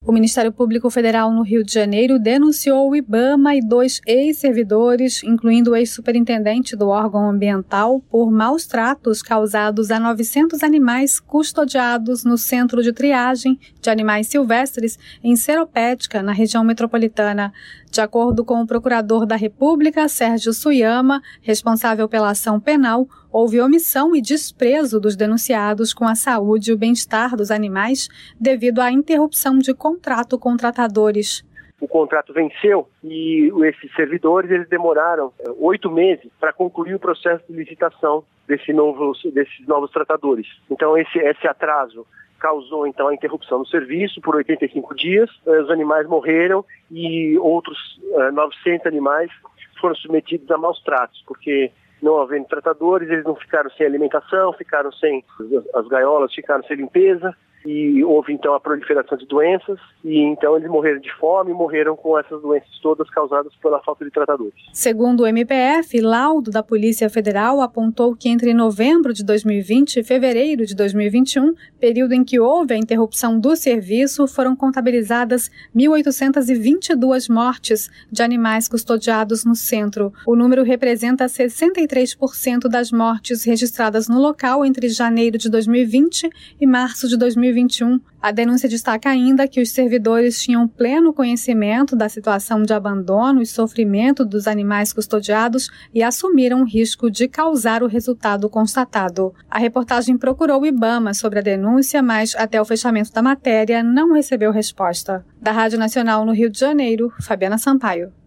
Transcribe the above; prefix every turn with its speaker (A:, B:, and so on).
A: O Ministério Público Federal no Rio de Janeiro denunciou o IBAMA e 2 ex-servidores, incluindo o ex-superintendente do órgão ambiental, por maus tratos causados a 900 animais custodiados no Centro de Triagem de Animais Silvestres em Seropédica, na região metropolitana. De acordo com o procurador da República, Sérgio Suyama, responsável pela ação penal, houve omissão e desprezo dos denunciados com a saúde e o bem-estar dos animais devido à interrupção de contrato com tratadores.
B: O contrato venceu e esses servidores eles demoraram 8 meses para concluir o processo de licitação desses novos tratadores. Então esse atraso causou então a interrupção do serviço por 85 dias, os animais morreram e outros 900 animais foram submetidos a maus tratos, porque não havendo tratadores, eles não ficaram sem alimentação, ficaram sem as gaiolas, ficaram sem limpeza e houve então a proliferação de doenças e então eles morreram de fome e morreram com essas doenças todas causadas pela falta de tratadores.
A: Segundo o MPF, laudo da Polícia Federal apontou que entre novembro de 2020 e fevereiro de 2021, período em que houve a interrupção do serviço, foram contabilizadas 1.822 mortes de animais custodiados no centro. O número representa 63% das mortes registradas no local entre janeiro de 2020 e março de 2021. A denúncia destaca ainda que os servidores tinham pleno conhecimento da situação de abandono e sofrimento dos animais custodiados e assumiram o risco de causar o resultado constatado. A reportagem procurou o IBAMA sobre a denúncia, mas até o fechamento da matéria não recebeu resposta. Da Rádio Nacional no Rio de Janeiro, Fabiana Sampaio.